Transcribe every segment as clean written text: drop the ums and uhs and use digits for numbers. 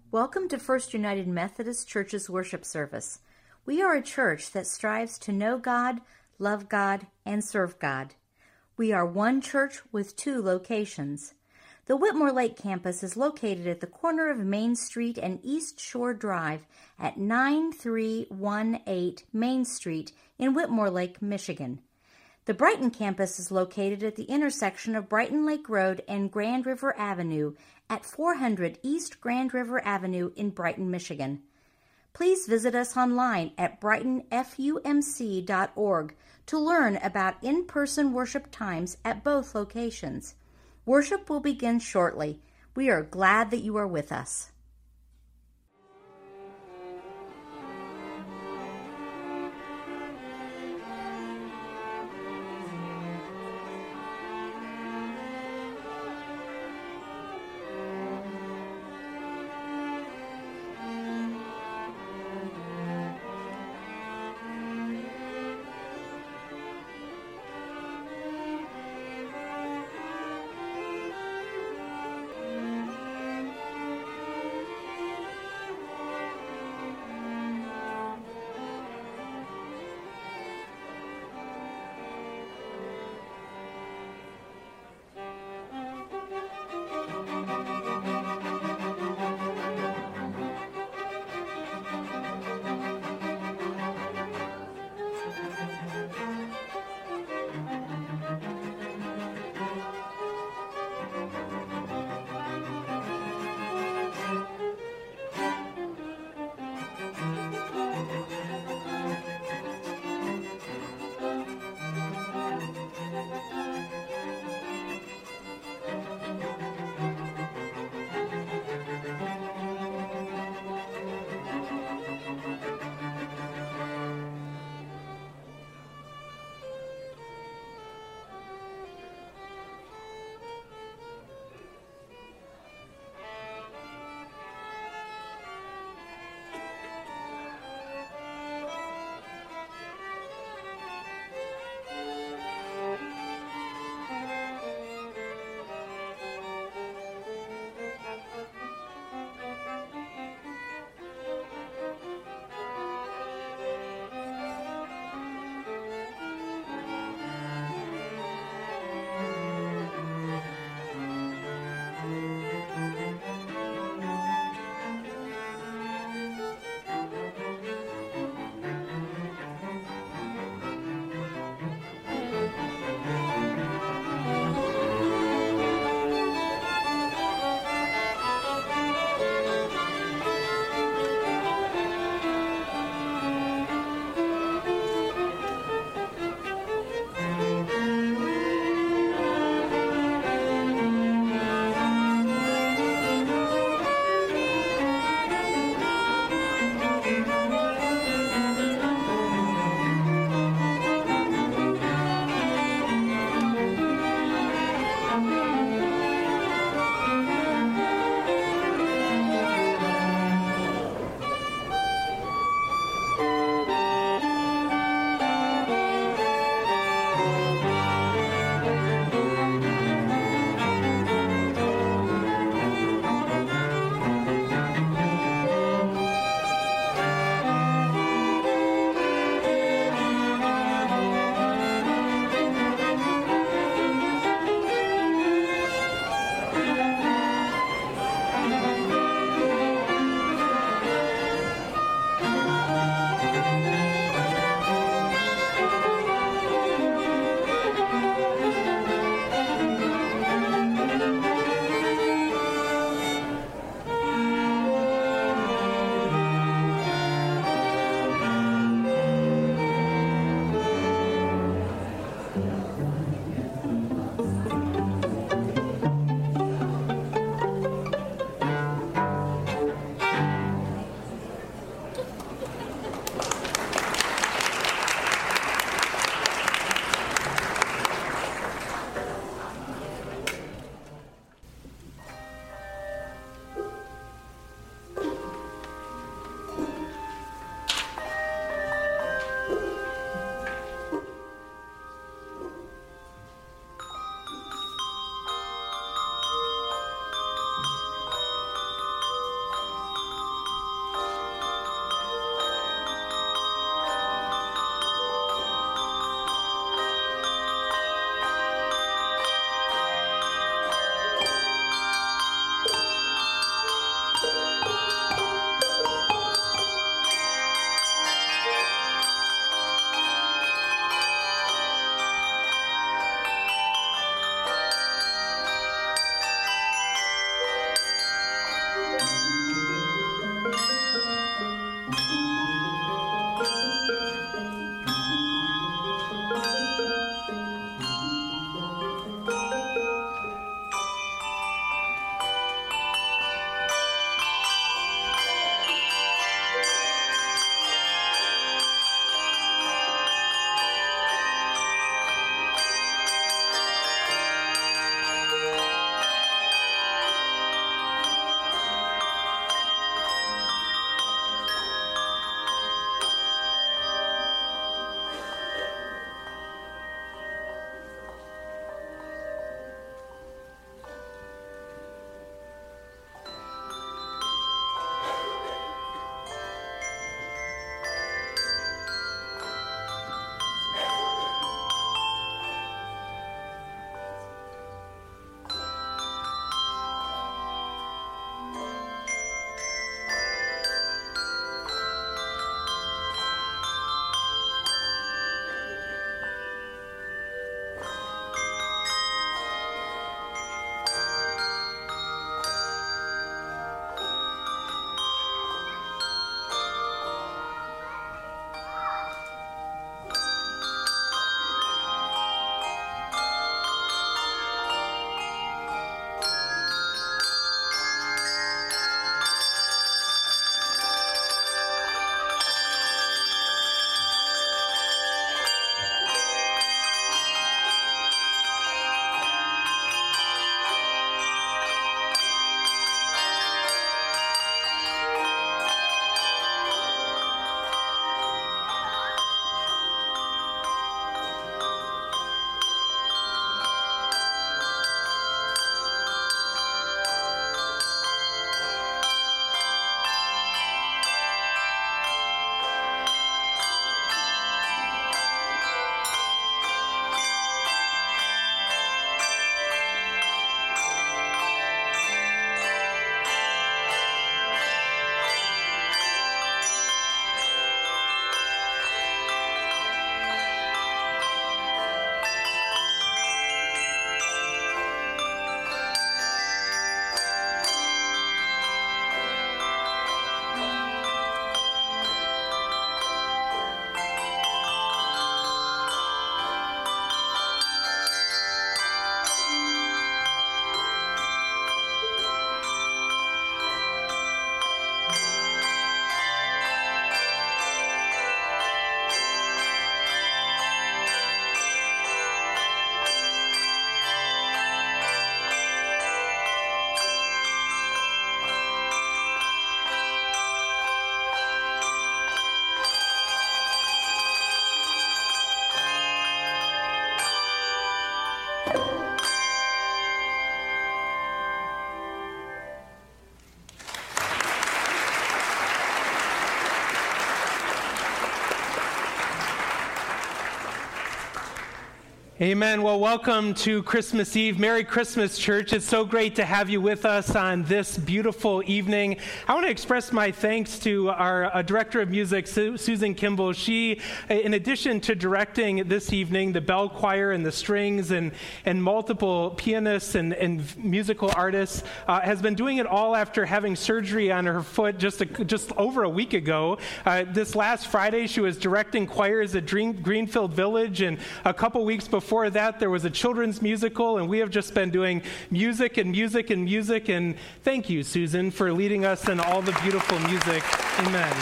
Welcome to First United Methodist Church's worship service. We are a church that strives to know God, love God, and serve God. We are one church with two locations. The Whitmore Lake campus is located at the corner of Main Street and East Shore Drive at 9318 Main Street in Whitmore Lake, Michigan. The Brighton campus is located at the intersection of Brighton Lake Road and Grand River Avenue at 400 East Grand River Avenue in Brighton, Michigan. Please visit us online at brightonfumc.org to learn about in-person worship times at both locations. Worship will begin shortly. We are glad that you are with us. Amen. Well, welcome to Christmas Eve. Merry Christmas, church. It's so great to have you with us on this beautiful evening. I want to express my thanks to our director of music, Susan Kimball. She, in addition to directing this evening, the bell choir and the strings and multiple pianists and musical artists, has been doing it all after having surgery on her foot just over a week ago. This last Friday, she was directing choirs at Greenfield Village, and a couple weeks before that, there was a children's musical, and we have just been doing music and music and music. And thank you, Susan, for leading us in all the beautiful music. Amen.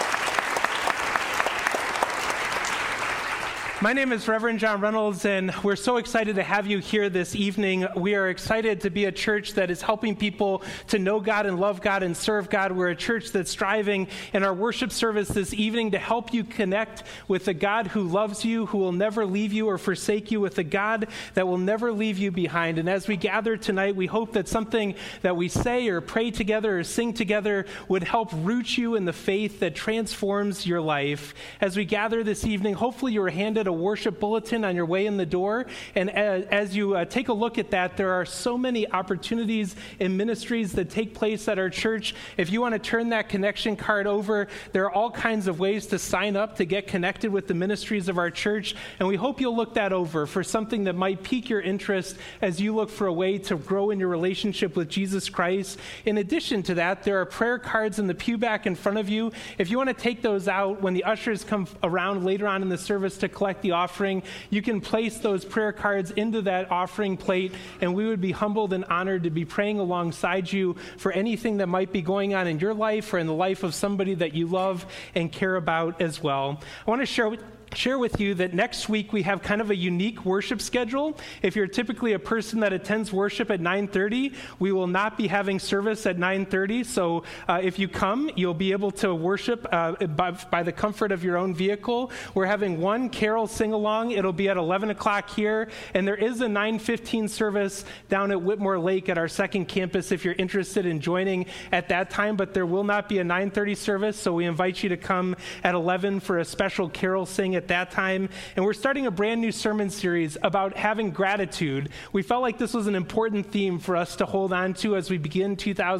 My name is Reverend John Reynolds, and we're so excited to have you here this evening. We are excited to be a church that is helping people to know God and love God and serve God. We're a church that's striving in our worship service this evening to help you connect with the God who loves you, who will never leave you or forsake you, with the God that will never leave you behind. And as we gather tonight, we hope that something that we say or pray together or sing together would help root you in the faith that transforms your life. As we gather this evening, hopefully you were handed a worship bulletin on your way in the door, and as you take a look at that, there are so many opportunities and ministries that take place at our church. If you want to turn that connection card over, there are all kinds of ways to sign up to get connected with the ministries of our church, and we hope you'll look that over for something that might pique your interest as you look for a way to grow in your relationship with Jesus Christ. In addition to that, there are prayer cards in the pew back in front of you. If you want to take those out when the ushers come around later on in the service to collect the offering, you can place those prayer cards into that offering plate, and we would be humbled and honored to be praying alongside you for anything that might be going on in your life or in the life of somebody that you love and care about as well. I want to share with you that next week we have kind of a unique worship schedule. If you're typically a person that attends worship at 9:30, we will not be having service at 9:30. So if you come, you'll be able to worship by the comfort of your own vehicle. We're having one carol sing-along. It'll be at 11 o'clock here. And there is a 9:15 service down at Whitmore Lake at our second campus if you're interested in joining at that time. But there will not be a 9:30 service, so we invite you to come at 11 for a special carol sing at that time. And we're starting a brand new sermon series about having gratitude. We felt like this was an important theme for us to hold on to as we begin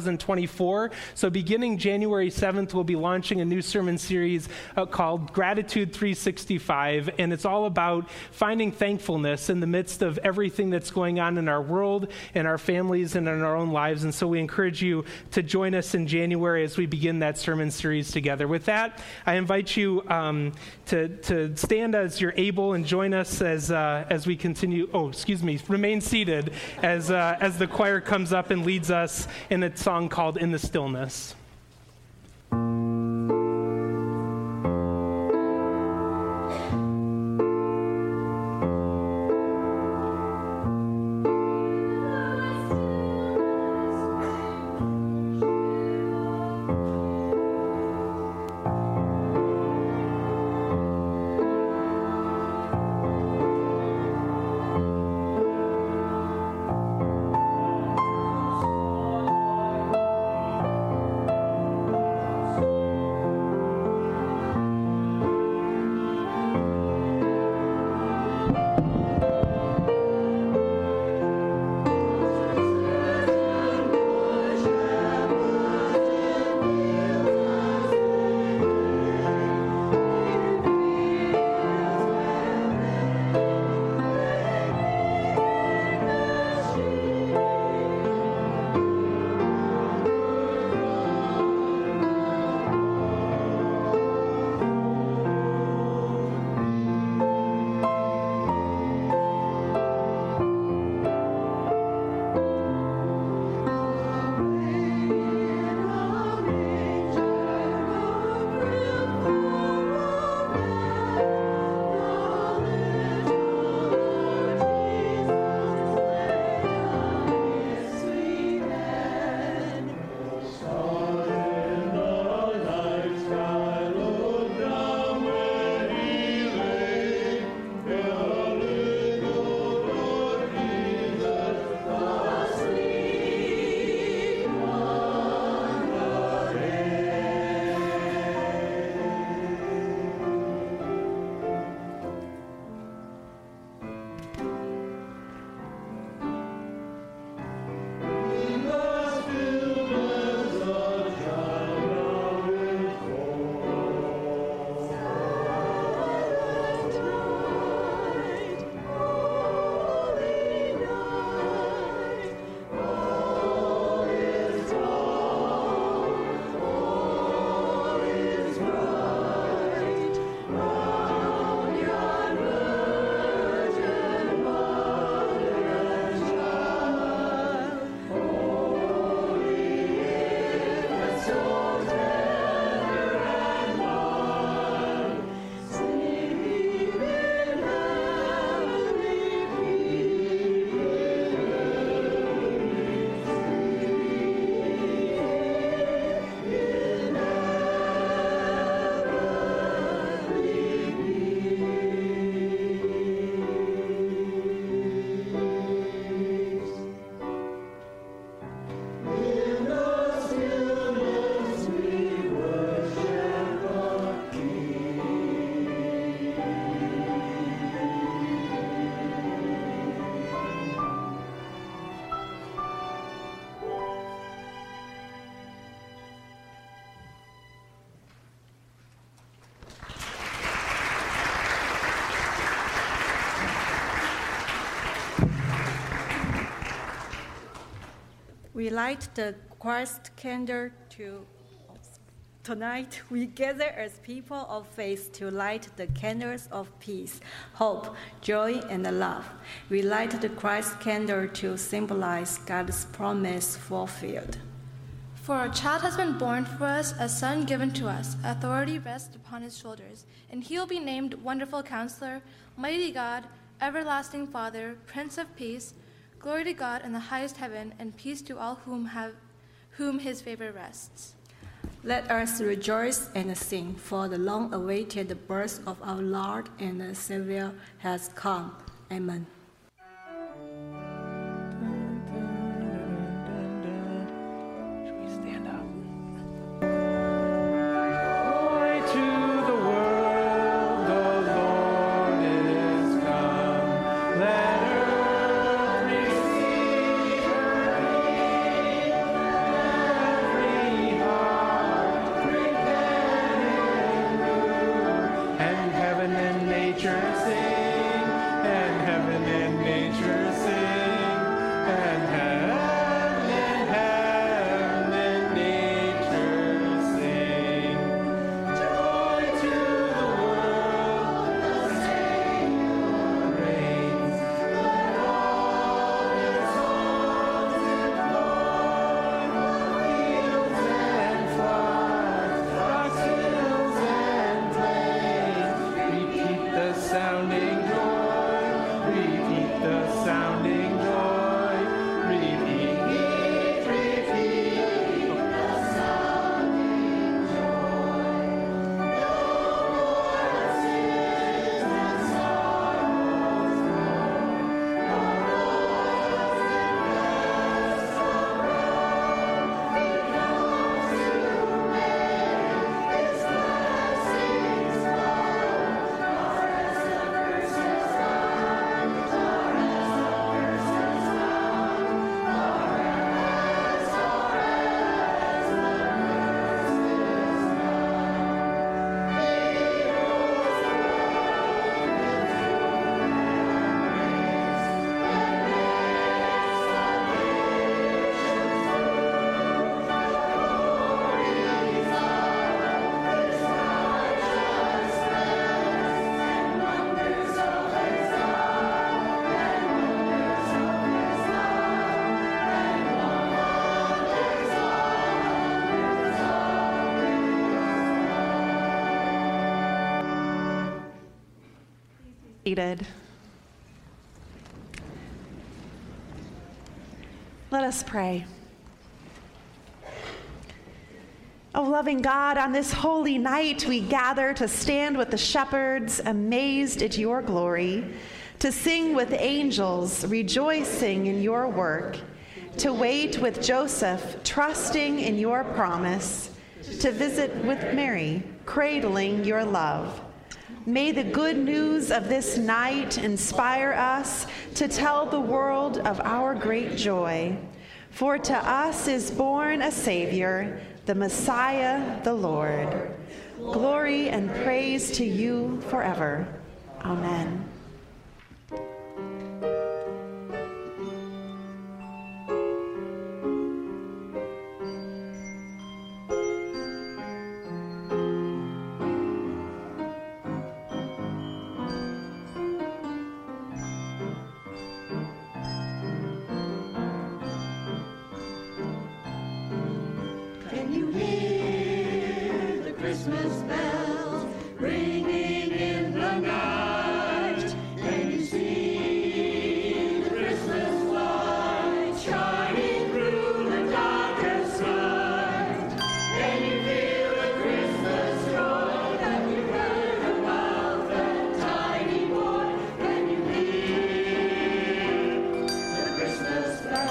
2024. So beginning January 7th, we'll be launching a new sermon series called Gratitude 365. And it's all about finding thankfulness in the midst of everything that's going on in our world, in our families, and in our own lives. And so we encourage you to join us in January as we begin that sermon series together. With that, I invite you to stand as you're able and join us as we continue. Remain seated as the choir comes up and leads us in a song called "In the Stillness." We light the Christ candle Tonight, we gather as people of faith to light the candles of peace, hope, joy, and love. We light the Christ candle to symbolize God's promise fulfilled. For a child has been born for us, a son given to us. Authority rests upon his shoulders, and he will be named Wonderful Counselor, Mighty God, Everlasting Father, Prince of Peace. Glory to God in the highest heaven, and peace to all whom his favor rests. Let us rejoice and sing, for the long-awaited birth of our Lord and Savior has come. Amen. Should we stand up? Glory to the world, the Lord is come. Let earth receive her King. Every heart prepare and heaven and nature sing, and heaven and nature sing, and heaven and nature sing. Joy to the world, the Savior reigns. Let all his songs employ fields and floods, rocks, hills, and plains. Repeat the sounding joy, repeat the sounding joy, repeat the sounding joy. No more sins and sorrows more, nor loss and rest abroad. He comes to make his blessings flow, nor as the curse is done, nor as the curse is done, nor as the Seated. Let us pray. O loving God, on this holy night we gather to stand with the shepherds, amazed at your glory, to sing with angels, rejoicing in your work, to wait with Joseph, trusting in your promise, to visit with Mary, cradling your love. May the good news of this night inspire us to tell the world of our great joy. For to us is born a Savior, the Messiah, the Lord. Glory and praise to you forever. Amen. Can you hear the Christmas bells ringing in the night? Can you see the Christmas light shining through the darkest night? Can you feel the Christmas joy that we heard about that tiny boy? Can you hear the Christmas bells?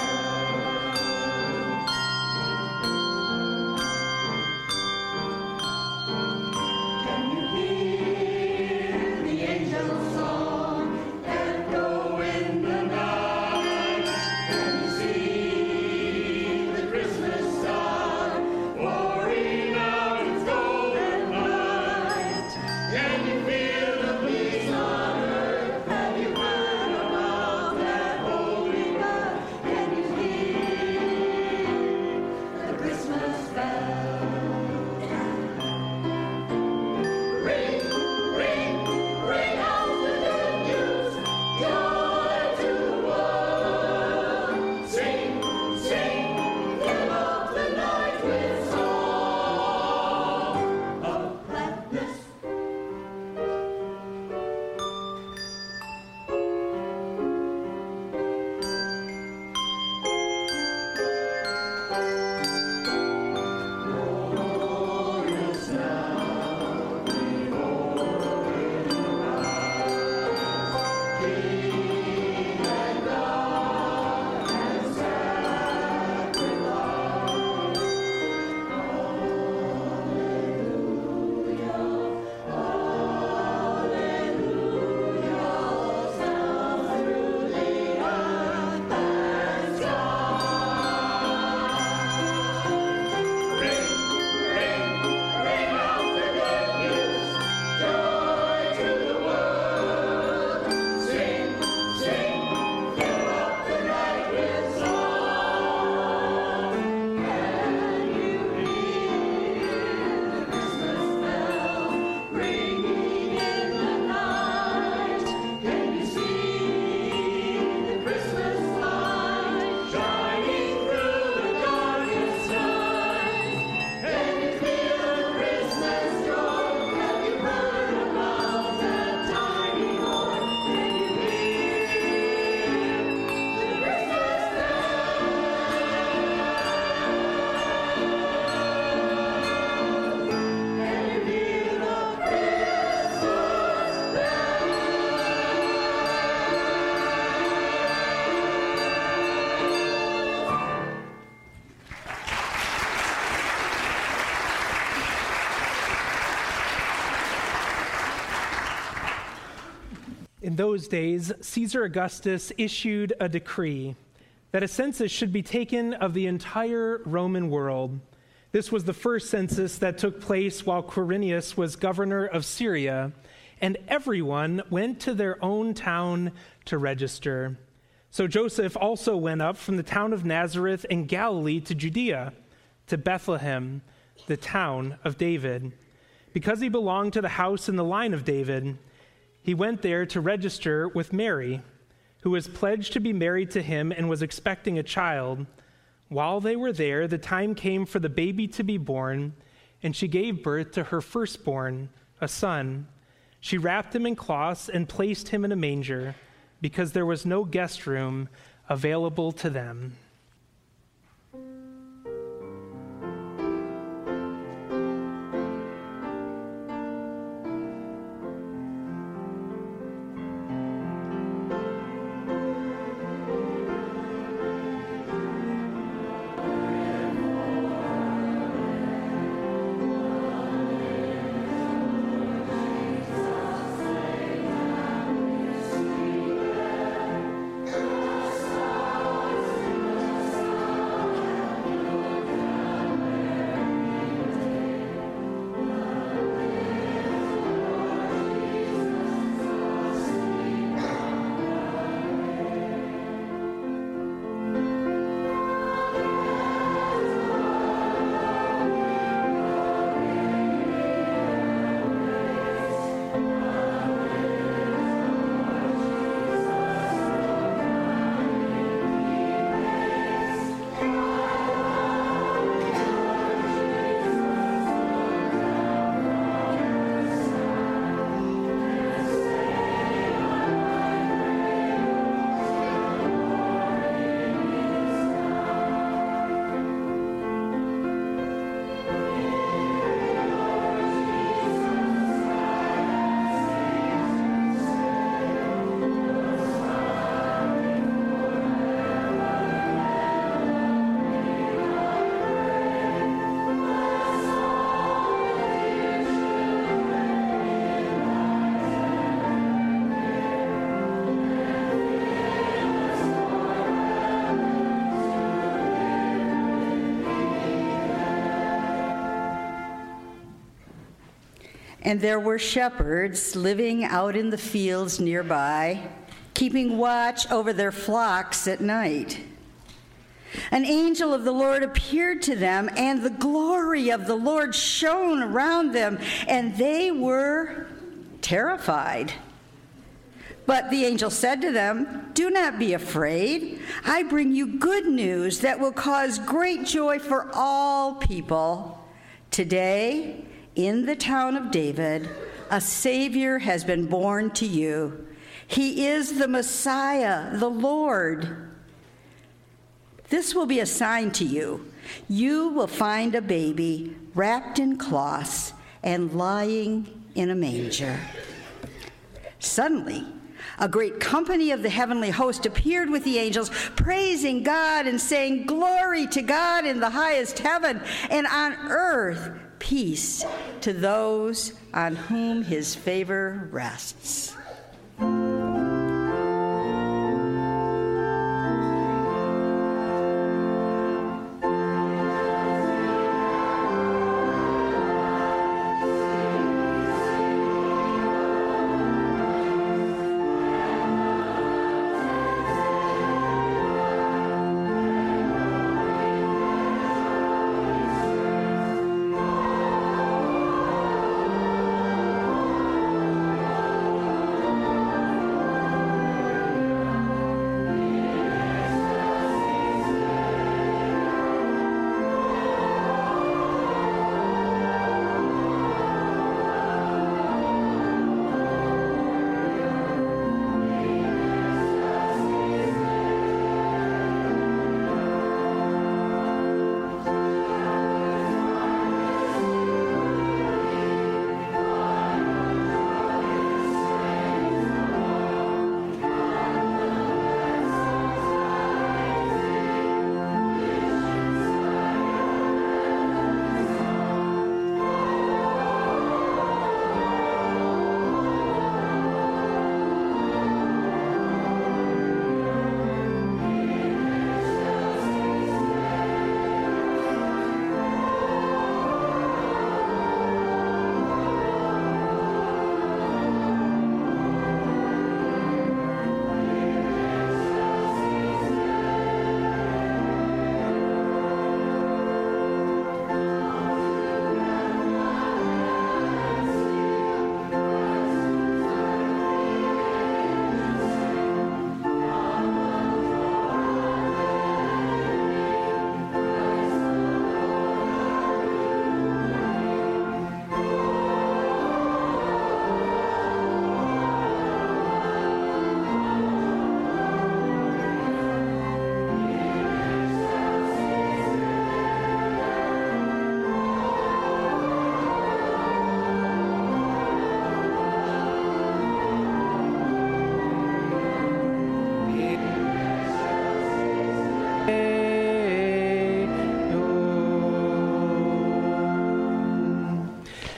In those days, Caesar Augustus issued a decree that a census should be taken of the entire Roman world. This was the first census that took place while Quirinius was governor of Syria, and everyone went to their own town to register. So Joseph also went up from the town of Nazareth in Galilee to Judea, to Bethlehem, the town of David. Because he belonged to the house and the line of David, he went there to register with Mary, who was pledged to be married to him and was expecting a child. While they were there, the time came for the baby to be born, and she gave birth to her firstborn, a son. She wrapped him in cloths and placed him in a manger, because there was no guest room available to them. And there were shepherds living out in the fields nearby, keeping watch over their flocks at night. An angel of the Lord appeared to them, and the glory of the Lord shone around them, and they were terrified. But the angel said to them, "Do not be afraid. I bring you good news that will cause great joy for all people. Today, in the town of David, a Savior has been born to you. He is the Messiah, the Lord. This will be a sign to you. You will find a baby wrapped in cloths and lying in a manger." Suddenly, a great company of the heavenly host appeared with the angels, praising God and saying, "Glory to God in the highest heaven, and on earth peace to those on whom his favor rests."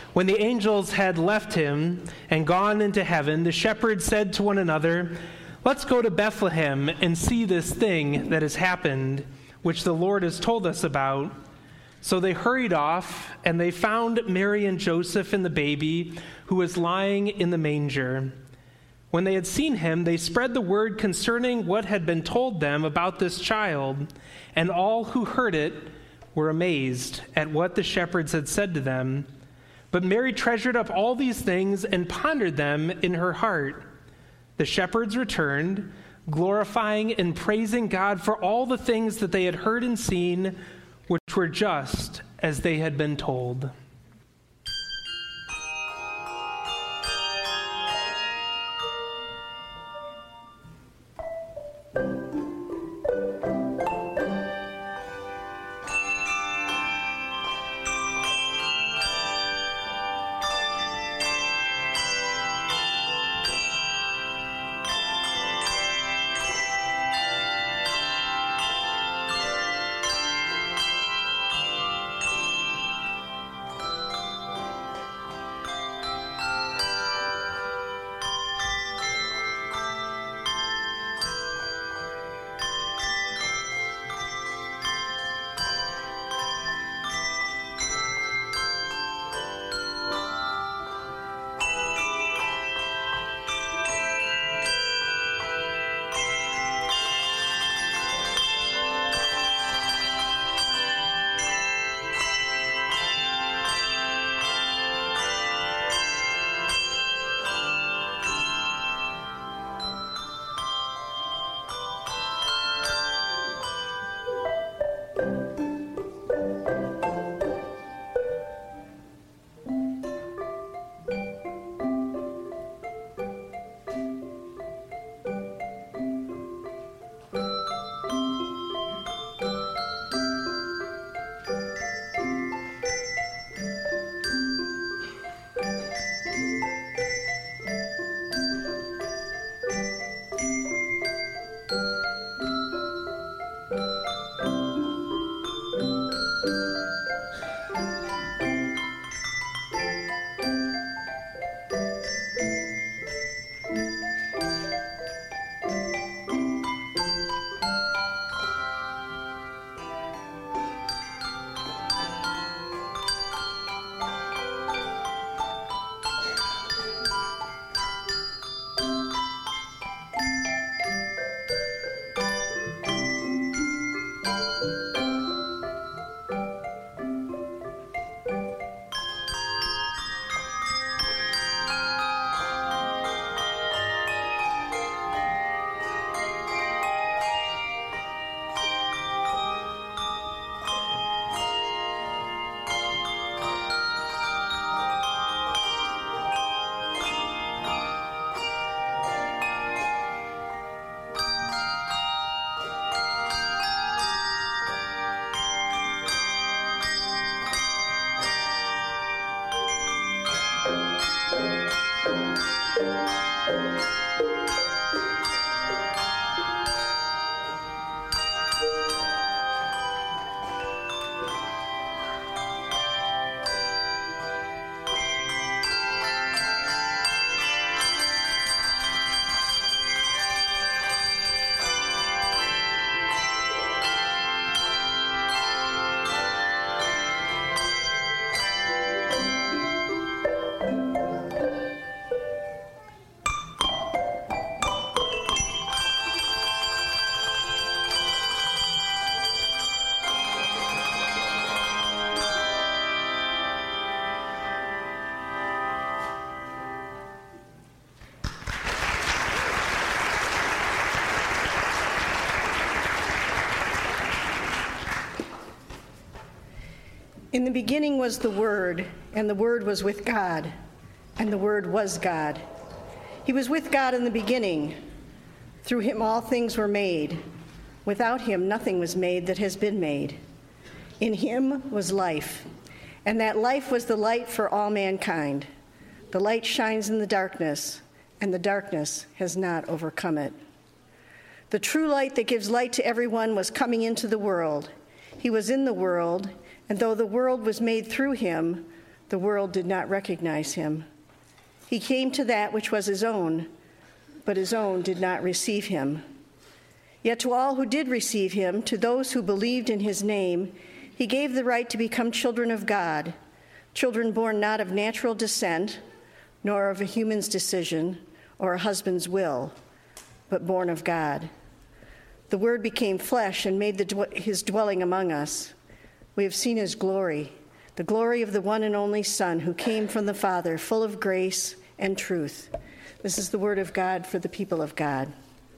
When the angels had left him and gone into heaven, the shepherds said to one another, "Let's go to Bethlehem and see this thing that has happened, which the Lord has told us about." So they hurried off, and they found Mary and Joseph and the baby, who was lying in the manger. When they had seen him, they spread the word concerning what had been told them about this child, and all who heard it were amazed at what the shepherds had said to them. But Mary treasured up all these things and pondered them in her heart. The shepherds returned, glorifying and praising God for all the things that they had heard and seen, which were just as they had been told. In the beginning was the Word, and the Word was with God, and the Word was God. He was with God in the beginning. Through him all things were made. Without him nothing was made that has been made. In him was life, and that life was the light for all mankind. The light shines in the darkness, and the darkness has not overcome it. The true light that gives light to everyone was coming into the world. He was in the world, and though the world was made through him, The world did not recognize him. He came to that which was his own, but his own did not receive him. Yet to all who did receive him, to those who believed in his name, he gave the right to become children of God, children born not of natural descent, nor of a human's decision or a husband's will, but born of God. The Word became flesh and made his dwelling among us. We have seen his glory, the glory of the one and only Son who came from the Father, full of grace and truth. This is the word of God for the people of God.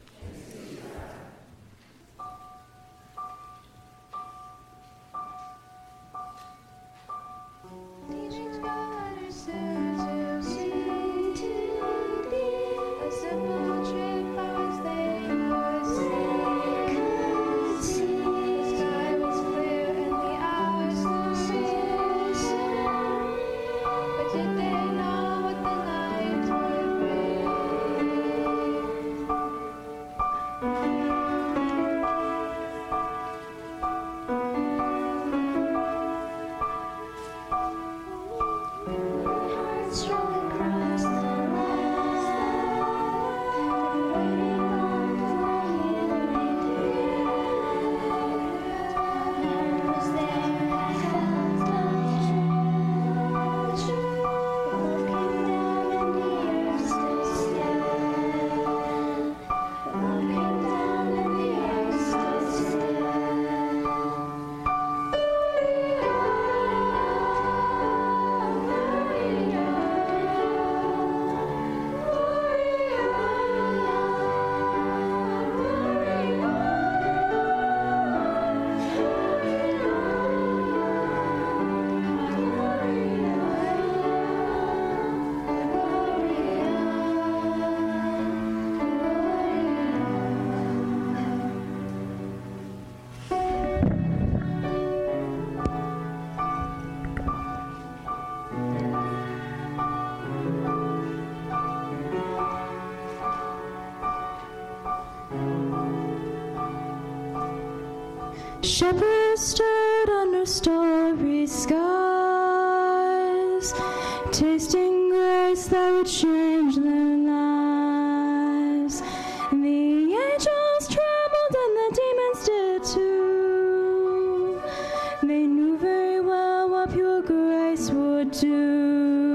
Shepherds stood under starry skies, tasting grace that would change their lives. And the angels trembled and the demons did too. They knew very well what pure grace would do.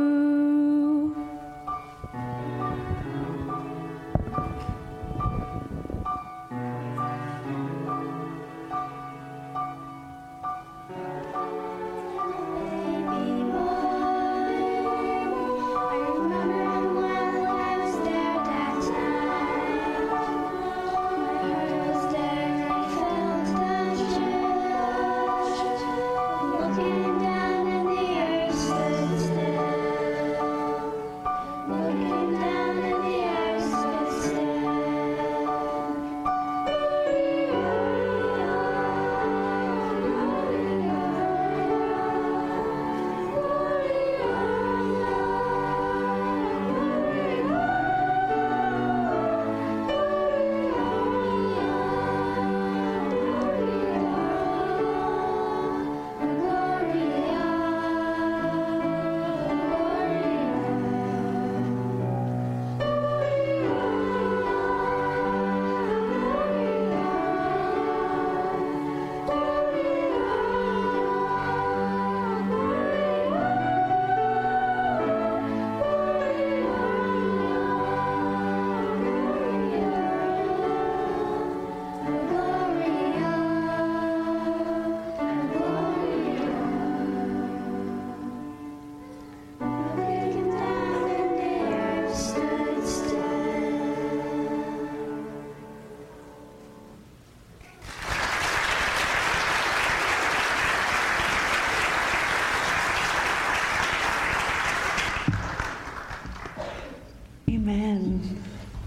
Amen.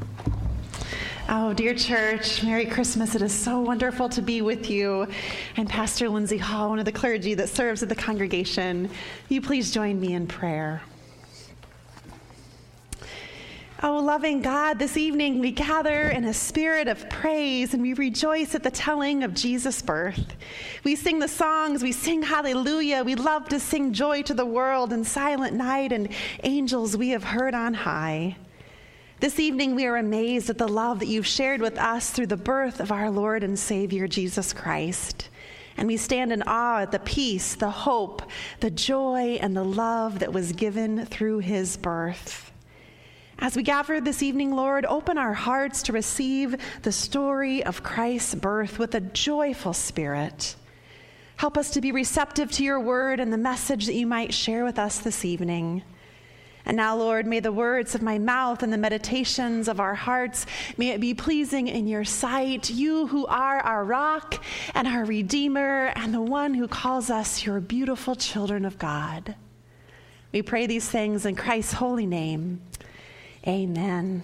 Oh, dear church, Merry Christmas. It is so wonderful to be with you. I'm Pastor Lindsay Hall, one of the clergy that serves at the congregation. Will you please join me in prayer? Oh, loving God, this evening we gather in a spirit of praise and we rejoice at the telling of Jesus' birth. We sing the songs, we sing hallelujah, we love to sing joy to the world and silent night and angels we have heard on high. This evening we are amazed at the love that you've shared with us through the birth of our Lord and Savior Jesus Christ. And we stand in awe at the peace, the hope, the joy, and the love that was given through his birth. As we gather this evening, Lord, open our hearts to receive the story of Christ's birth with a joyful spirit. Help us to be receptive to your word and the message that you might share with us this evening. And now, Lord, may the words of my mouth and the meditations of our hearts, may it be pleasing in your sight, you who are our rock and our Redeemer and the one who calls us your beautiful children of God. We pray these things in Christ's holy name. Amen.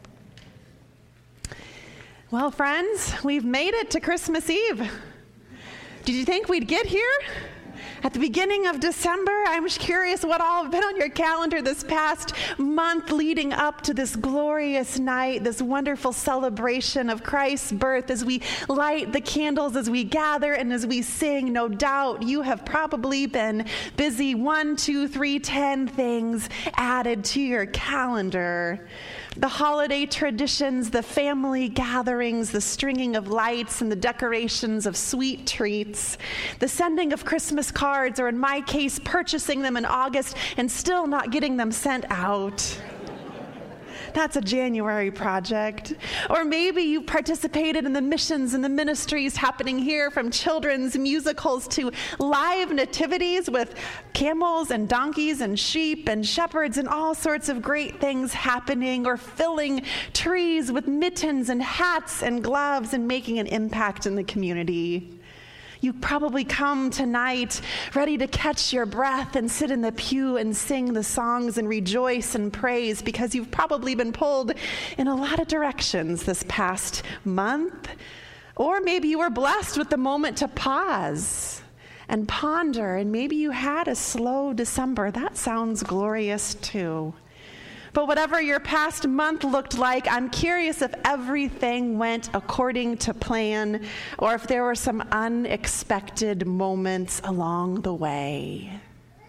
Well, friends, we've made it to Christmas Eve. Did you think we'd get here? At the beginning of December, I'm curious what all have been on your calendar this past month leading up to this glorious night, this wonderful celebration of Christ's birth. As we light the candles, as we gather, and as we sing, no doubt you have probably been busy 1, 2, 3, 10 things added to your calendar. The holiday traditions, the family gatherings, the stringing of lights and the decorations of sweet treats, the sending of Christmas cards, or in my case, purchasing them in August and still not getting them sent out. That's a January project. Or maybe you participated in the missions and the ministries happening here, from children's musicals to live nativities with camels and donkeys and sheep and shepherds and all sorts of great things happening, or filling trees with mittens and hats and gloves and making an impact in the community. You probably come tonight ready to catch your breath and sit in the pew and sing the songs and rejoice and praise because you've probably been pulled in a lot of directions this past month. Or maybe you were blessed with the moment to pause and ponder, and maybe you had a slow December. That sounds glorious too. But whatever your past month looked like, I'm curious if everything went according to plan or if there were some unexpected moments along the way.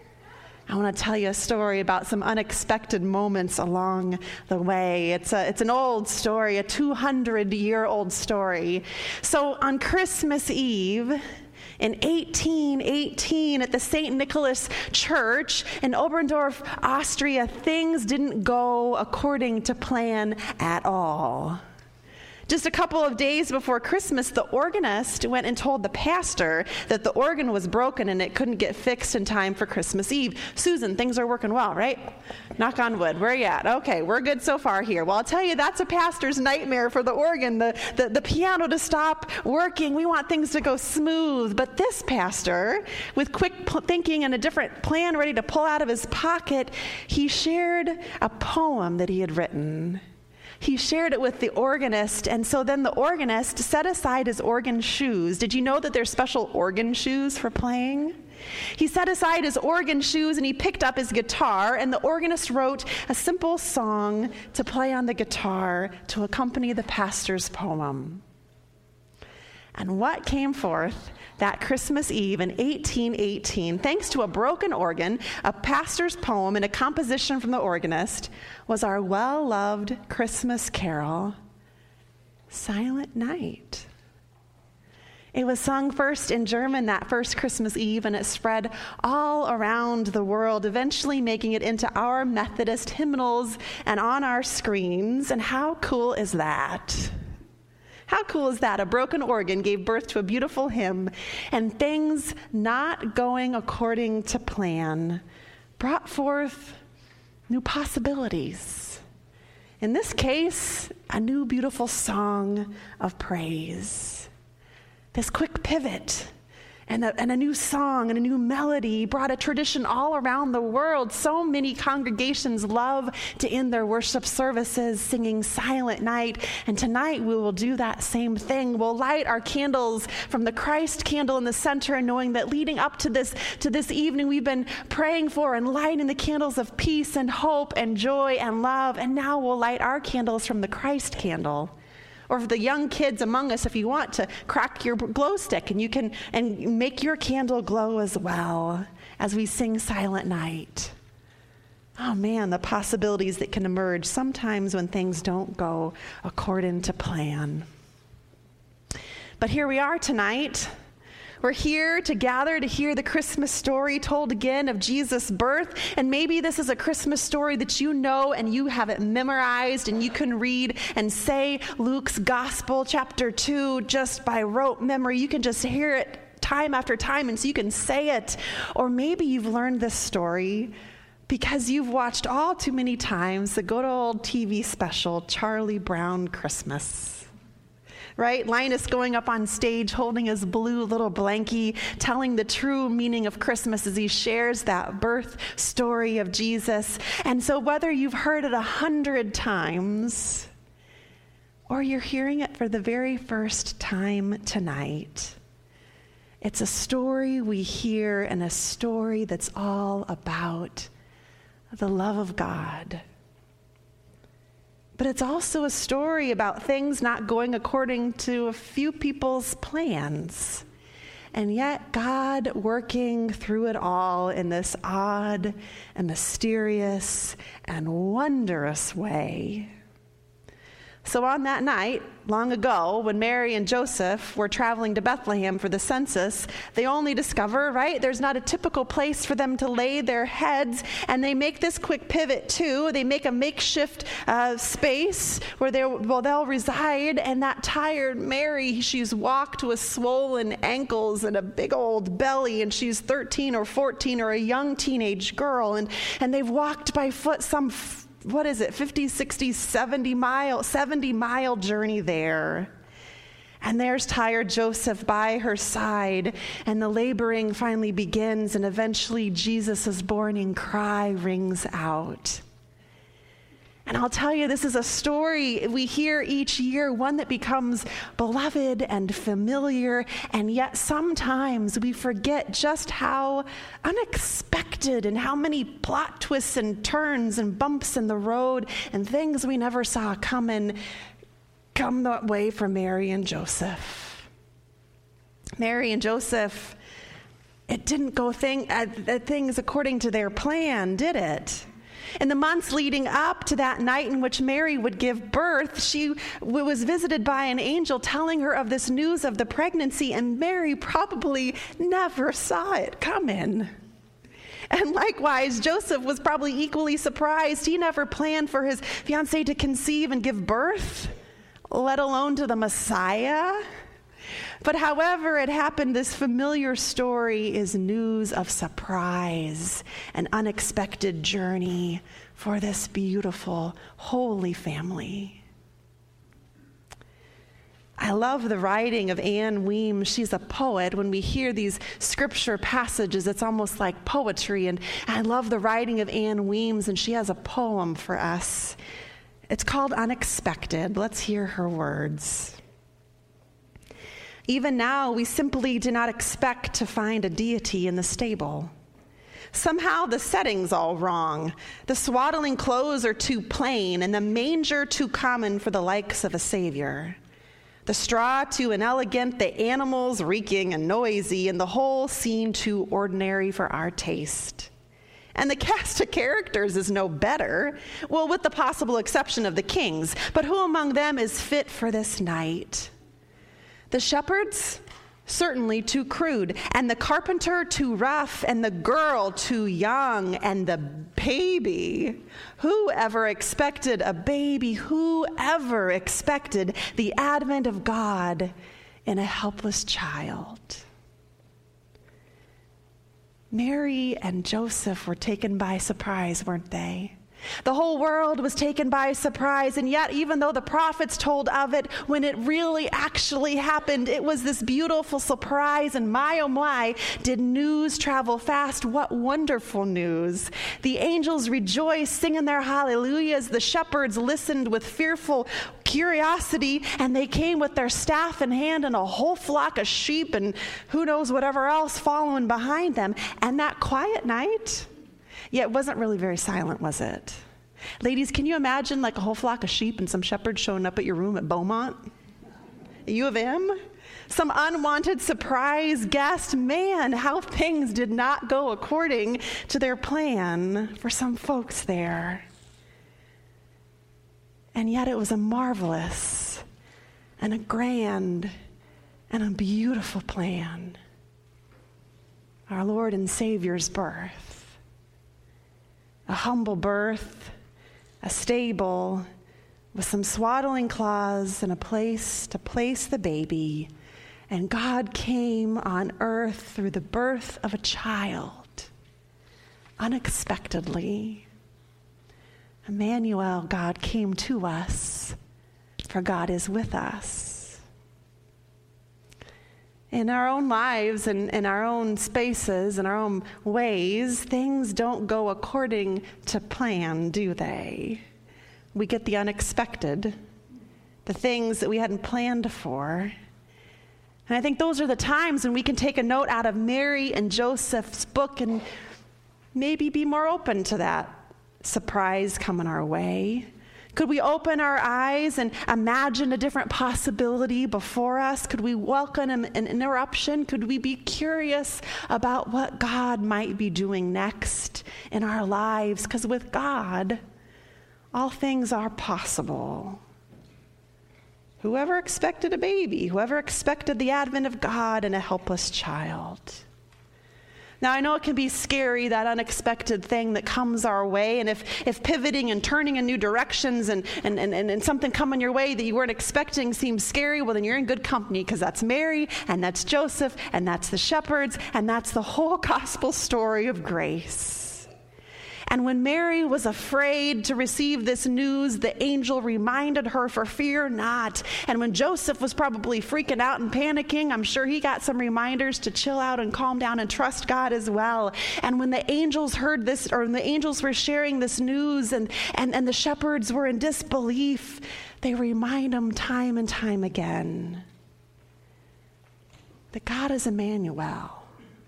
I want to tell you a story about some unexpected moments along the way. It's an old story, a 200-year-old story. So on Christmas Eve, in 1818, at the St. Nicholas Church in Oberndorf, Austria, things didn't go according to plan at all. Just a couple of days before Christmas, the organist went and told the pastor that the organ was broken and it couldn't get fixed in time for Christmas Eve. Susan, things are working well, right? Knock on wood. Where are you at? Okay, we're good so far here. Well, I'll tell you, that's a pastor's nightmare for the organ, the piano to stop working. We want things to go smooth. But this pastor, with quick thinking and a different plan ready to pull out of his pocket, he shared a poem that he had written. He shared it with the organist, and so then the organist set aside his organ shoes. Did you know that there's special organ shoes for playing? He set aside his organ shoes and he picked up his guitar, and the organist wrote a simple song to play on the guitar to accompany the pastor's poem. And what came forth that Christmas Eve in 1818, thanks to a broken organ, a pastor's poem, and a composition from the organist, was our well-loved Christmas carol, Silent Night. It was sung first in German that first Christmas Eve, and it spread all around the world, eventually making it into our Methodist hymnals and on our screens. And how cool is that? How cool is that? A broken organ gave birth to a beautiful hymn, and things not going according to plan brought forth new possibilities. In this case, a new beautiful song of praise. This quick pivot and a new song and a new melody brought a tradition all around the world. So many congregations love to end their worship services singing Silent Night, and tonight we will do that same thing. We'll light our candles from the Christ candle in the center, and knowing that leading up to this evening, we've been praying for and lighting the candles of peace and hope and joy and love, and now we'll light our candles from the Christ candle. Or for the young kids among us, if you want to crack your glow stick and you can and make your candle glow as well as we sing Silent Night. Oh man, the possibilities that can emerge sometimes when things don't go according to plan. But here we are tonight. We're here to gather to hear the Christmas story told again of Jesus' birth. And maybe this is a Christmas story that you know and you have it memorized and you can read and say Luke's Gospel, chapter 2, just by rote memory. You can just hear it time after time, and so you can say it. Or maybe you've learned this story because you've watched all too many times the good old TV special, Charlie Brown Christmas. Right? Linus going up on stage holding his blue little blankie, telling the true meaning of Christmas as he shares that birth story of Jesus. And so whether you've heard it 100 times or you're hearing it for the very first time tonight, it's a story we hear, and a story that's all about the love of God. But it's also a story about things not going according to a few people's plans. And yet God working through it all in this odd and mysterious and wondrous way. So on that night, long ago, when Mary and Joseph were traveling to Bethlehem for the census, they only discover, right, there's not a typical place for them to lay their heads, and they make this quick pivot too. They make a makeshift space where they'll reside, and that tired Mary, she's walked with swollen ankles and a big old belly, and she's 13 or 14 or a young teenage girl, and they've walked by foot some 50, 60, 70 mile journey there. And there's tired Joseph by her side, and the laboring finally begins, and eventually Jesus' mourning cry rings out. And I'll tell you, this is a story we hear each year, one that becomes beloved and familiar, and yet sometimes we forget just how unexpected and how many plot twists and turns and bumps in the road and things we never saw come that way for Mary and Joseph. Mary and Joseph, it didn't go things according to their plan, did it? In the months leading up to that night in which Mary would give birth, she was visited by an angel telling her of this news of the pregnancy, and Mary probably never saw it coming. And likewise, Joseph was probably equally surprised. He never planned for his fiancée to conceive and give birth, let alone to the Messiah. But however it happened, this familiar story is news of surprise and unexpected journey for this beautiful, holy family. I love the writing of Anne Weems. She's a poet. When we hear these scripture passages, it's almost like poetry. And I love the writing of Anne Weems, and she has a poem for us. It's called Unexpected. Let's hear her words. Even now, we simply do not expect to find a deity in the stable. Somehow the setting's all wrong. The swaddling clothes are too plain, and the manger too common for the likes of a savior. The straw too inelegant, the animals reeking and noisy, and the whole scene too ordinary for our taste. And the cast of characters is no better, well, with the possible exception of the kings. But who among them is fit for this night? The shepherds? Certainly too crude, and the carpenter too rough, and the girl too young, and the baby. Who ever expected a baby? Who ever expected the advent of God in a helpless child? Mary and Joseph were taken by surprise, weren't they? The whole world was taken by surprise, and yet even though the prophets told of it, when it really actually happened, it was this beautiful surprise, and my oh my, did news travel fast. What wonderful news. The angels rejoiced, singing their hallelujahs. The shepherds listened with fearful curiosity, and they came with their staff in hand and a whole flock of sheep and who knows whatever else following behind them. And that quiet night, yeah, it wasn't really very silent, was it? Ladies, can you imagine like a whole flock of sheep and some shepherds showing up at your room at Beaumont? U of M? Some unwanted surprise guest. Man, how things did not go according to their plan for some folks there. And yet it was a marvelous and a grand and a beautiful plan. Our Lord and Savior's birth. A humble birth, a stable with some swaddling cloths and a place to place the baby. And God came on earth through the birth of a child, unexpectedly. Emmanuel, God came to us, for God is with us. In our own lives and in our own spaces and our own ways, things don't go according to plan, do they? We get the unexpected, the things that we hadn't planned for. And I think those are the times when we can take a note out of Mary and Joseph's book and maybe be more open to that surprise coming our way. Could we open our eyes and imagine a different possibility before us? Could we welcome an interruption? Could we be curious about what God might be doing next in our lives? Because with God, all things are possible. Whoever expected a baby, whoever expected the advent of God and a helpless child. Now, I know it can be scary, that unexpected thing that comes our way, and if pivoting and turning in new directions and something coming your way that you weren't expecting seems scary, well, then you're in good company, because that's Mary, and that's Joseph, and that's the shepherds, and that's the whole gospel story of grace. And when Mary was afraid to receive this news, the angel reminded her, for fear not. And when Joseph was probably freaking out and panicking, I'm sure he got some reminders to chill out and calm down and trust God as well. And when the angels heard this, or when the angels were sharing this news and the shepherds were in disbelief, they remind them time and time again that God is Emmanuel.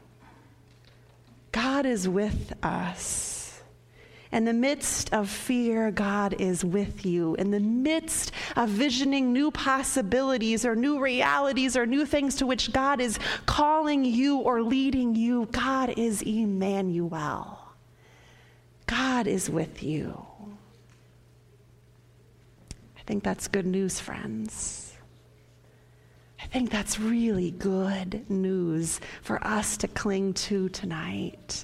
God is with us. In the midst of fear, God is with you. In the midst of visioning new possibilities or new realities or new things to which God is calling you or leading you, God is Emmanuel. God is with you. I think that's good news, friends. I think that's really good news for us to cling to tonight.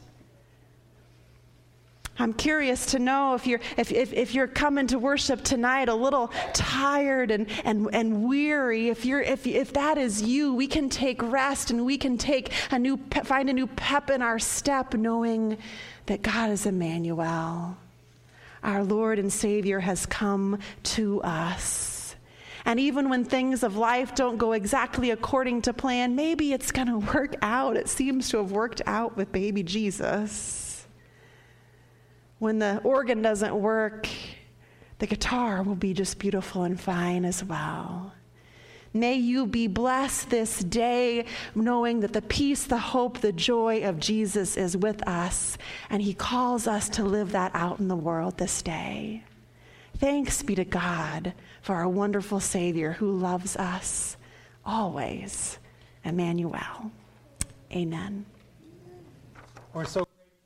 I'm curious to know if you're coming to worship tonight a little tired and weary. If that is you, we can take rest and we can find a new pep in our step, knowing that God is Emmanuel. Our Lord and Savior has come to us. And even when things of life don't go exactly according to plan, maybe it's going to work out. It seems to have worked out with baby Jesus. When the organ doesn't work, the guitar will be just beautiful and fine as well. May you be blessed this day, knowing that the peace, the hope, the joy of Jesus is with us, and he calls us to live that out in the world this day. Thanks be to God for our wonderful Savior who loves us always. Emmanuel. Amen. We're so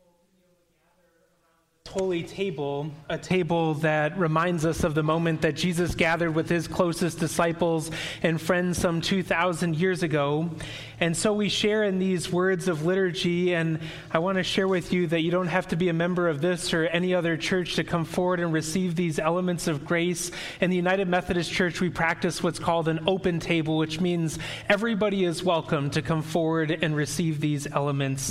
holy table, a table that reminds us of the moment that Jesus gathered with his closest disciples and friends some 2,000 years ago. And so we share in these words of liturgy, and I want to share with you that you don't have to be a member of this or any other church to come forward and receive these elements of grace. In the United Methodist Church, we practice what's called an open table, which means everybody is welcome to come forward and receive these elements.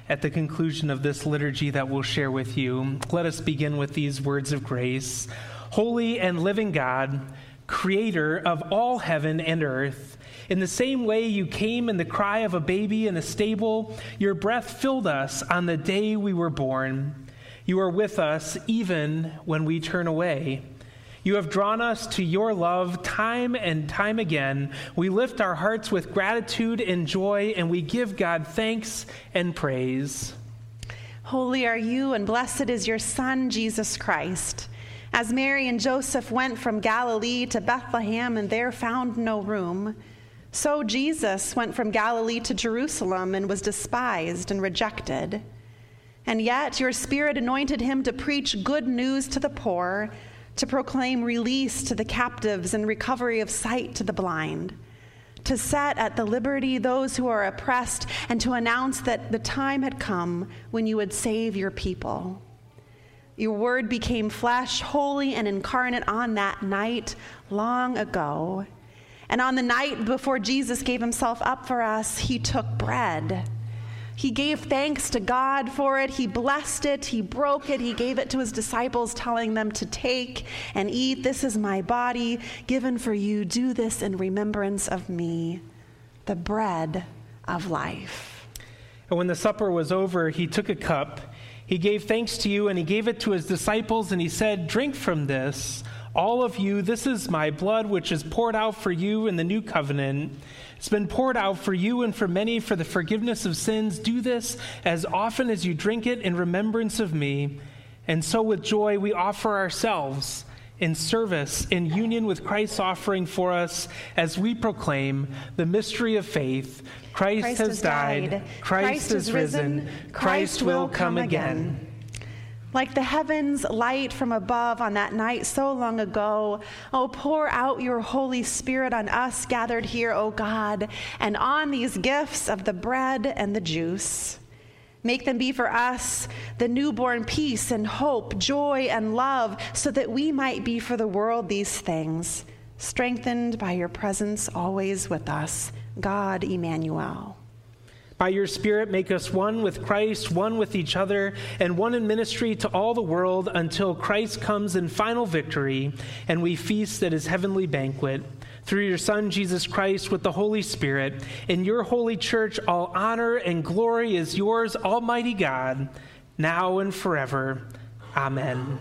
at the conclusion of this liturgy that we'll share with you. Let us begin with these words of grace. Holy and living God, creator of all heaven and earth, in the same way you came in the cry of a baby in a stable, your breath filled us on the day we were born. You are with us even when we turn away. You have drawn us to your love time and time again. We lift our hearts with gratitude and joy, and we give God thanks and praise. Holy are you, and blessed is your Son, Jesus Christ. As Mary and Joseph went from Galilee to Bethlehem and there found no room, so Jesus went from Galilee to Jerusalem and was despised and rejected. And yet your Spirit anointed him to preach good news to the poor, to proclaim release to the captives and recovery of sight to the blind, to set at the liberty those who are oppressed, and to announce that the time had come when you would save your people. Your word became flesh, holy and incarnate on that night long ago. And on the night before Jesus gave himself up for us, he took bread. He gave thanks to God for it. He blessed it. He broke it. He gave it to his disciples, telling them to take and eat. This is my body given for you. Do this in remembrance of me, the bread of life. And when the supper was over, he took a cup. He gave thanks to you, and he gave it to his disciples, and he said, "Drink from this, all of you. This is my blood, which is poured out for you in the new covenant. It's been poured out for you and for many for the forgiveness of sins. Do this as often as you drink it in remembrance of me." And so with joy we offer ourselves in service, in union with Christ's offering for us, as we proclaim the mystery of faith. Christ has died. Christ is risen. Christ will come again. Like the heavens light from above on that night so long ago, oh, pour out your Holy Spirit on us gathered here, O God, and on these gifts of the bread and the juice. Make them be for us the newborn peace and hope, joy and love, so that we might be for the world these things, strengthened by your presence always with us, God Emmanuel. By your Spirit, make us one with Christ, one with each other, and one in ministry to all the world until Christ comes in final victory and we feast at his heavenly banquet. Through your Son, Jesus Christ, with the Holy Spirit, in your holy church, all honor and glory is yours, Almighty God, now and forever. Amen.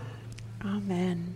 Amen.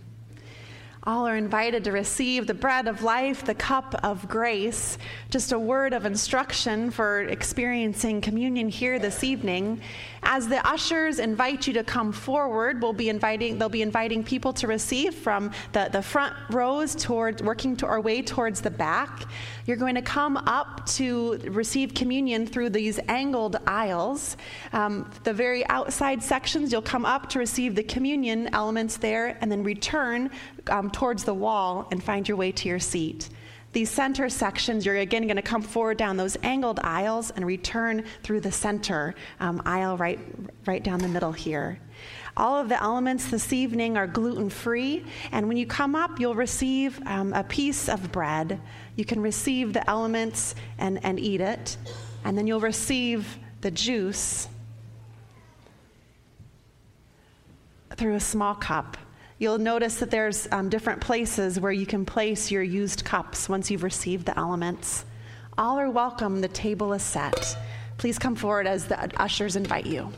All are invited to receive the bread of life, the cup of grace. Just a word of instruction for experiencing communion here this evening. As the ushers invite you to come forward, they'll be inviting people to receive from the front rows working our way towards the back. You're going to come up to receive communion through these angled aisles. The very outside sections, you'll come up to receive the communion elements there, and then return towards the wall and find your way to your seat. These center sections, you're again going to come forward down those angled aisles and return through the center aisle right down the middle here. All of the elements this evening are gluten-free, and when you come up, you'll receive a piece of bread. You can receive the elements and eat it, and then you'll receive the juice through a small cup. You'll notice that there's different places where you can place your used cups once you've received the elements. All are welcome. The table is set. Please come forward as the ushers invite you.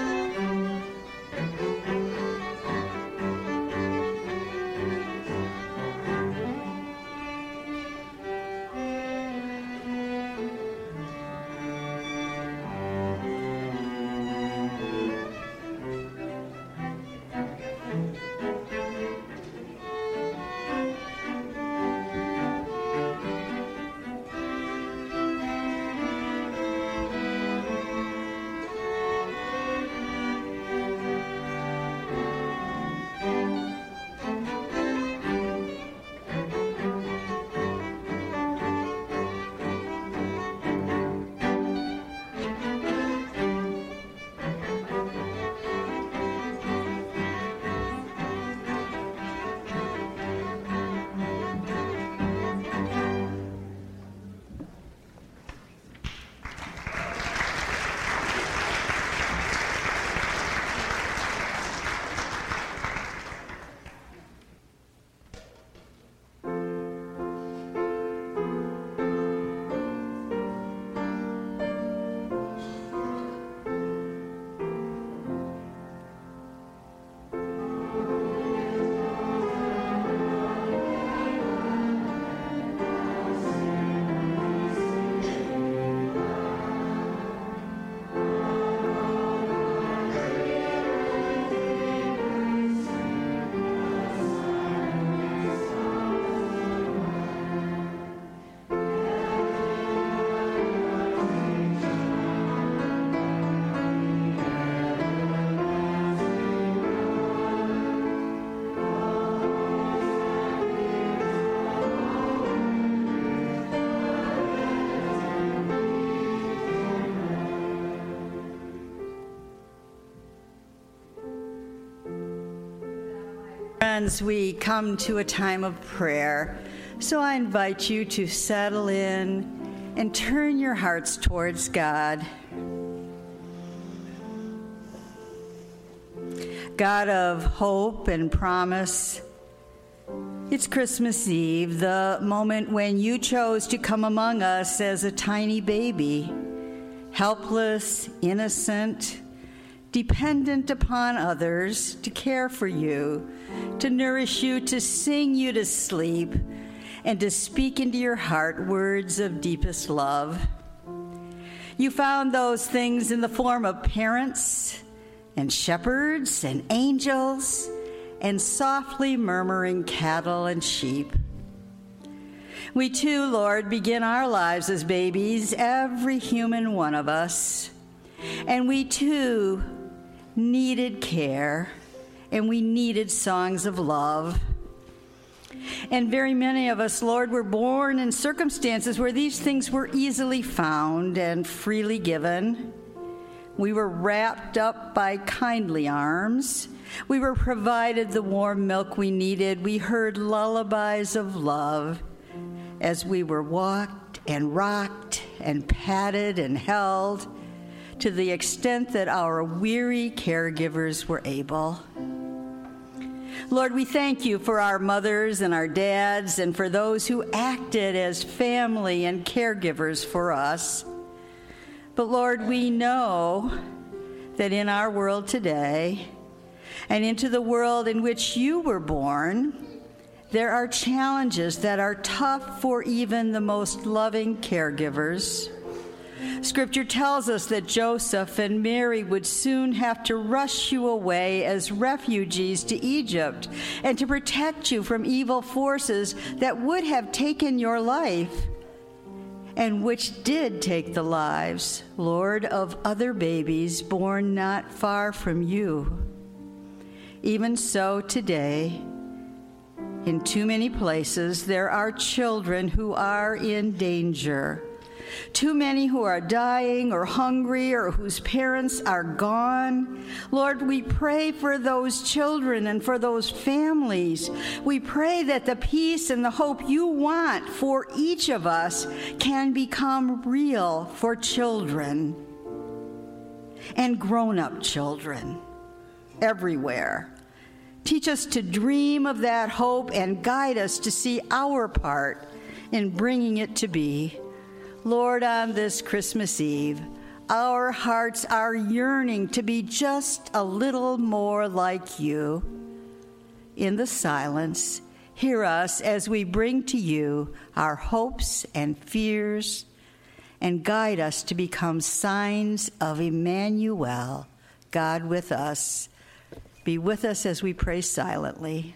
Friends, we come to a time of prayer, so I invite you to settle in and turn your hearts towards God. God of hope and promise, it's Christmas Eve, the moment when you chose to come among us as a tiny baby, helpless, innocent, dependent upon others to care for you, to nourish you, to sing you to sleep, and to speak into your heart words of deepest love. You found those things in the form of parents and shepherds and angels and softly murmuring cattle and sheep. We too, Lord, begin our lives as babies, every human one of us, and we too needed care, and we needed songs of love. And very many of us, Lord, were born in circumstances where these things were easily found and freely given. We were wrapped up by kindly arms. We were provided the warm milk we needed. We heard lullabies of love as we were walked and rocked and patted and held, to the extent that our weary caregivers were able. Lord, we thank you for our mothers and our dads and for those who acted as family and caregivers for us. But Lord, we know that in our world today, and into the world in which you were born, there are challenges that are tough for even the most loving caregivers. Scripture tells us that Joseph and Mary would soon have to rush you away as refugees to Egypt and to protect you from evil forces that would have taken your life and which did take the lives, Lord, of other babies born not far from you. Even so, today, in too many places, there are children who are in danger. Too many who are dying or hungry or whose parents are gone. Lord, we pray for those children and for those families. We pray that the peace and the hope you want for each of us can become real for children and grown-up children everywhere. Teach us to dream of that hope and guide us to see our part in bringing it to be. Lord, on this Christmas Eve, our hearts are yearning to be just a little more like you. In the silence, hear us as we bring to you our hopes and fears, and guide us to become signs of Emmanuel, God with us. Be with us as we pray silently.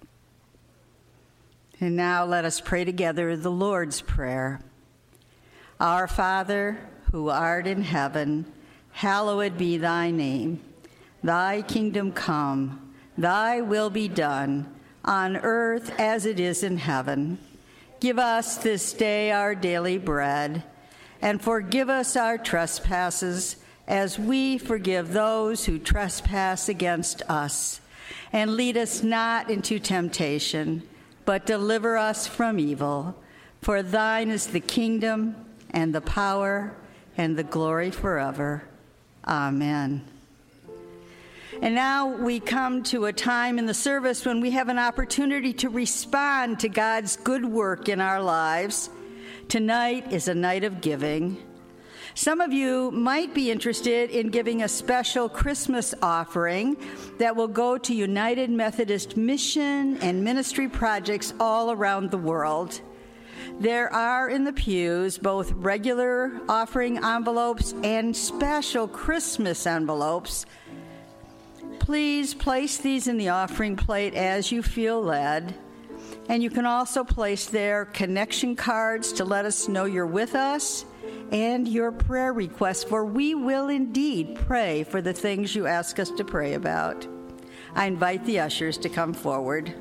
And now let us pray together the Lord's Prayer. Our Father, who art in heaven, hallowed be thy name. Thy kingdom come, thy will be done, on earth as it is in heaven. Give us this day our daily bread, and forgive us our trespasses, as we forgive those who trespass against us. And lead us not into temptation, but deliver us from evil. For thine is the kingdom, and the power, and the glory forever. Amen. And now we come to a time in the service when we have an opportunity to respond to God's good work in our lives. Tonight is a night of giving. Some of you might be interested in giving a special Christmas offering that will go to United Methodist mission and ministry projects all around the world. There are in the pews both regular offering envelopes and special Christmas envelopes. Please place these in the offering plate as you feel led. And you can also place there connection cards to let us know you're with us, and your prayer requests, for we will indeed pray for the things you ask us to pray about. I invite the ushers to come forward.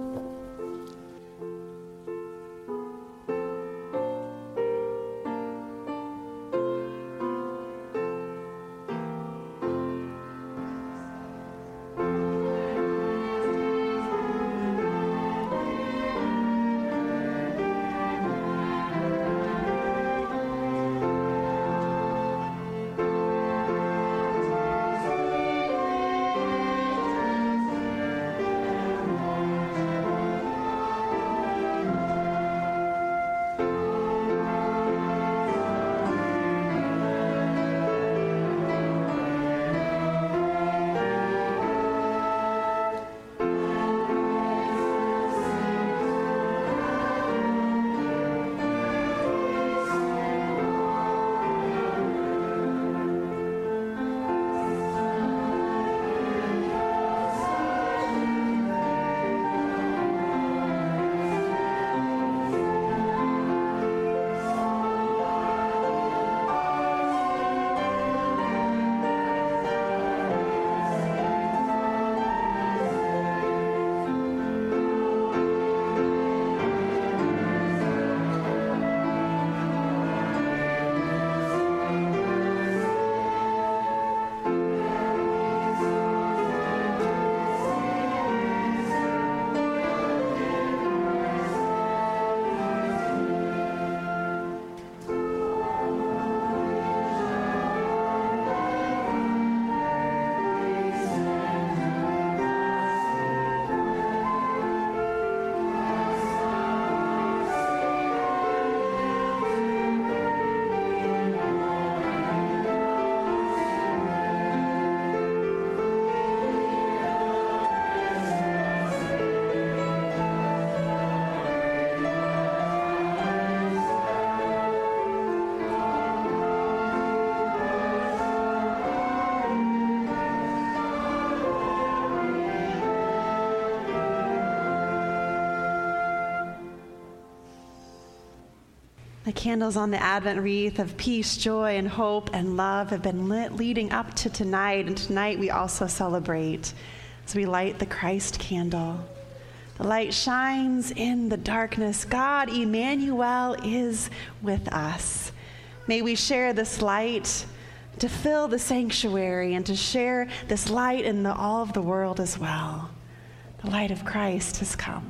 The candles on the Advent wreath of peace, joy, and hope and love have been lit leading up to tonight. And tonight we also celebrate as we light the Christ candle. The light shines in the darkness. God, Emmanuel, is with us. May we share this light to fill the sanctuary and to share this light in all of the world as well. The light of Christ has come.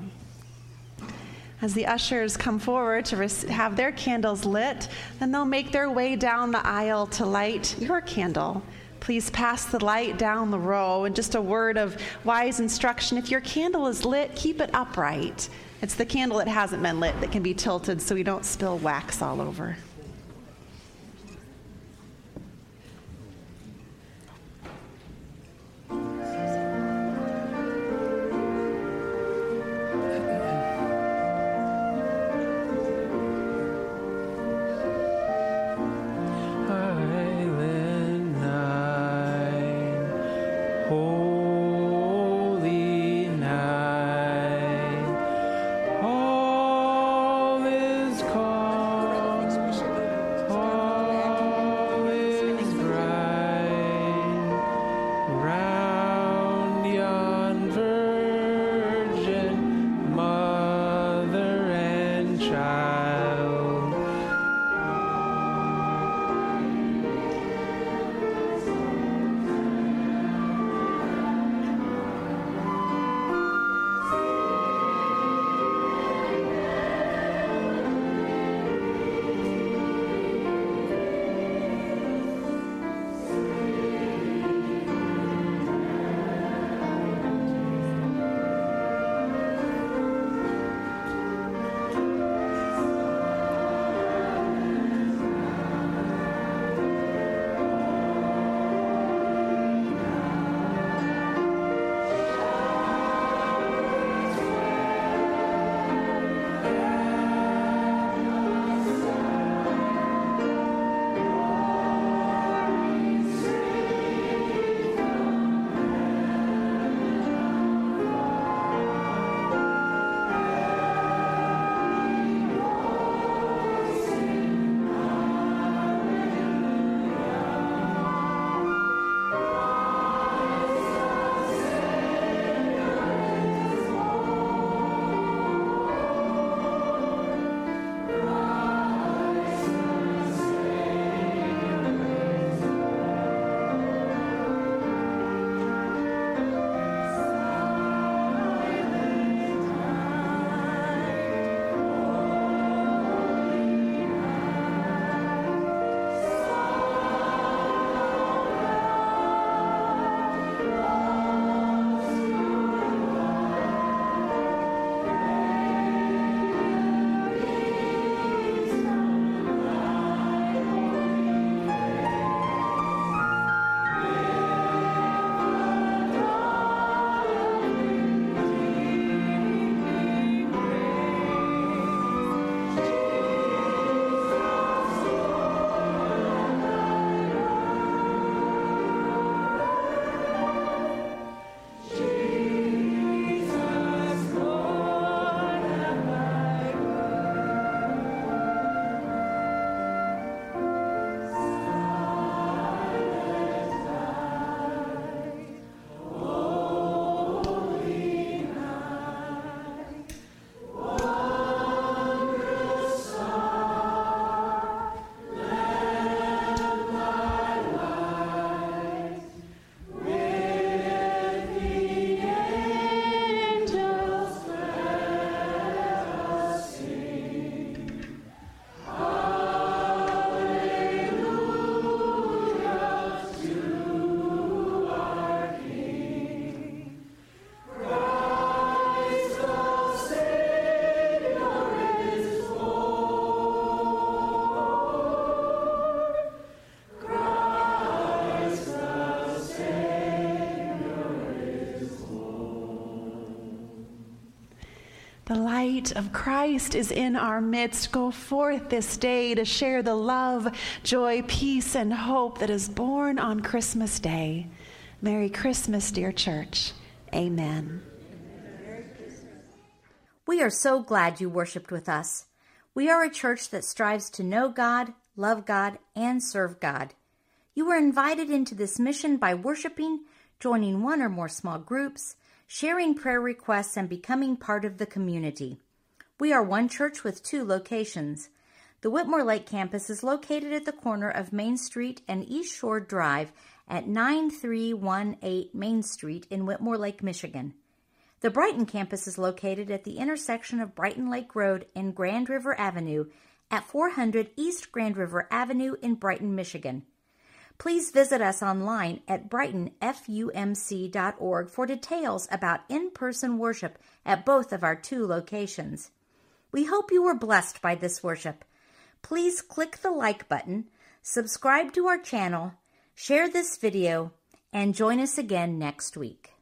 As the ushers come forward to have their candles lit, then they'll make their way down the aisle to light your candle. Please pass the light down the row. And just a word of wise instruction, if your candle is lit, keep it upright. It's the candle that hasn't been lit that can be tilted so we don't spill wax all over. The light of Christ is in our midst. Go forth this day to share the love, joy, peace, and hope that is born on Christmas Day. Merry Christmas, dear church. Amen. We are so glad you worshiped with us. We are a church that strives to know God, love God, and serve God. You were invited into this mission by worshiping, joining one or more small groups, sharing prayer requests, and becoming part of the community. We are one church with 2 locations. The Whitmore Lake campus is located at the corner of Main Street and East Shore Drive at 9318 Main Street in Whitmore Lake, Michigan. The Brighton campus is located at the intersection of Brighton Lake Road and Grand River Avenue at 400 East Grand River Avenue in Brighton, Michigan. Please visit us online at brightonfumc.org for details about in-person worship at both of our 2 locations. We hope you were blessed by this worship. Please click the like button, subscribe to our channel, share this video, and join us again next week.